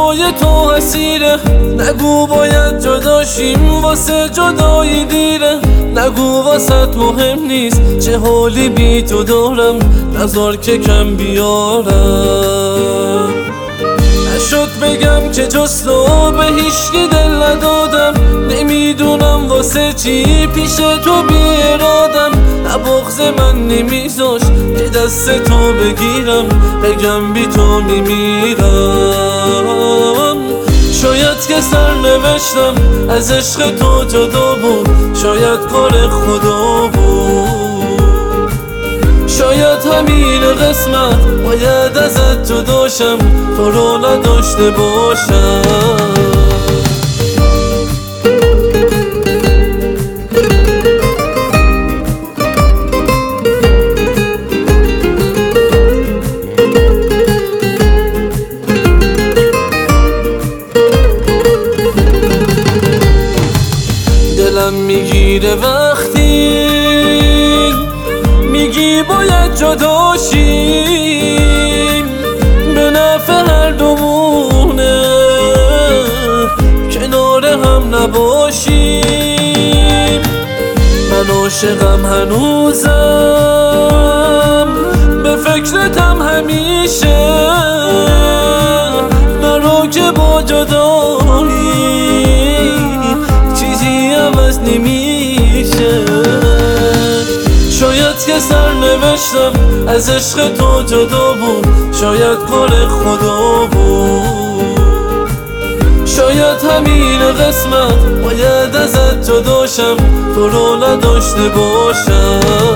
وفای تو اسیره. نگو باید جداشیم واسه جدایی دیره. نگو واسط مهم نیست چه حالی بی تو دارم. نذار که کم بیارم. نشد بگم که جز تو به هیچکی دل ندادم. نمیدونم واسه چی پیش تو بیارادم. نه بغض من نمیذاش که دست تو بگیرم. بگم بی تو میمیرم. شاید که سرنوشتم از عشق تو جدا بود. شاید کار خدا بود. شاید همین قسمت باید ازت جداشم. تو رو نداشته باشم. دلم میگیره وقتی میگی باید جداشیم. به نفع هر دومونه کنار هم نباشیم. من عاشقم هنوزم به فکرتم همیشه. نرو که با جدایی چیزی عوض نمیشه. شاید که سرنوشتم از عشق تو جدا بود. شاید کار خدا بود. شاید همین قسمت باید ازت جداشم. تو رو نداشته باشم.